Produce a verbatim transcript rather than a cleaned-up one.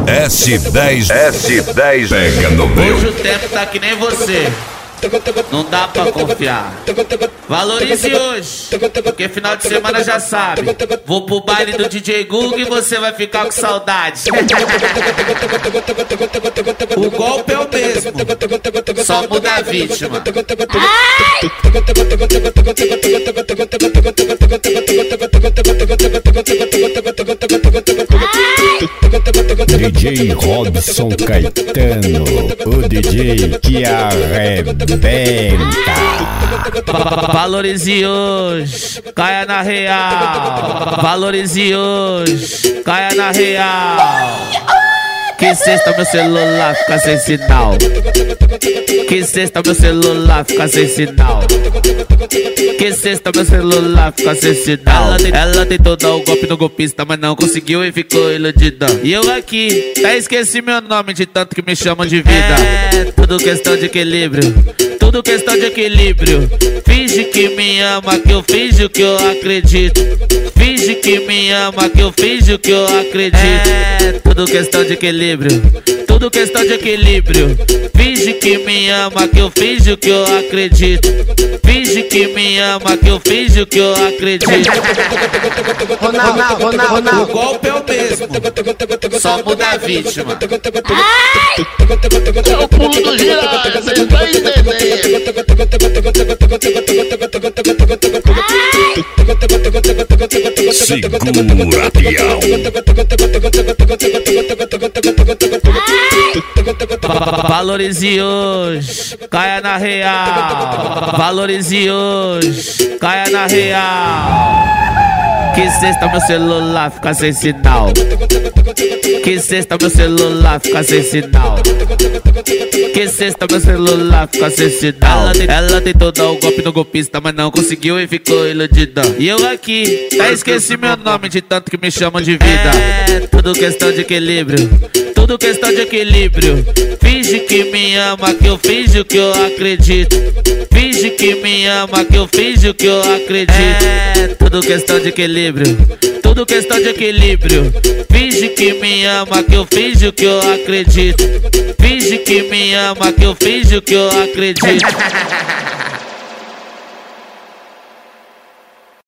S dez, S dez, pega no meu. Hoje o tempo tá que nem você, não dá pra confiar. Valorize hoje, porque final de semana já sabe. Vou pro baile do D J Google e você vai ficar com saudade. O golpe é o mesmo, só muda a vítima. D J Robson Caetano, o D J que arrebenta. Valorize hoje, caia na real. Valorize hoje, caia na real. Que sexta meu celular fica sem sinal. Que sexta meu celular fica sem sinal. Que sexta meu celular fica sem sinal. Ela, tem, ela tentou dar o golpe no golpista, mas não conseguiu e ficou iludida. E eu aqui, até esqueci meu nome de tanto que me chamam de vida. É tudo questão de equilíbrio, tudo questão de equilíbrio. Finge que me ama, que eu finjo que eu acredito. Finge que me ama, que eu finjo que eu acredito. É tudo questão de equilíbrio, tudo questão de equilíbrio. Finge que me ama, que eu finjo que eu acredito. Finge que me ama, que eu finjo que eu acredito. Ronaldo, Ronaldo, Ronaldo. O golpe é o mesmo, só muda a vítima. Ai! É o pulo do giraia, vocês estão entendendo. Segura, peão. Valorize hoje, caia na real. Valorize hoje, caia na real. Que sexta meu celular fica sem sinal. Que sexta meu celular fica sem sinal. Que sexta meu celular fica sem sinal. Ela, ela tentou dar o golpe no golpista, mas não conseguiu e ficou iludida. E eu aqui, até esqueci meu nome de tanto que me chamam de vida. É tudo questão de equilíbrio, tudo questão de equilíbrio. Finge que me ama, que eu finjo que eu acredito. Finge que me ama, que eu finjo que eu acredito. É tudo questão de equilíbrio, tudo questão de equilíbrio. Finge que me ama, que eu finjo que eu acredito. Finge que me ama, que eu finjo que eu acredito.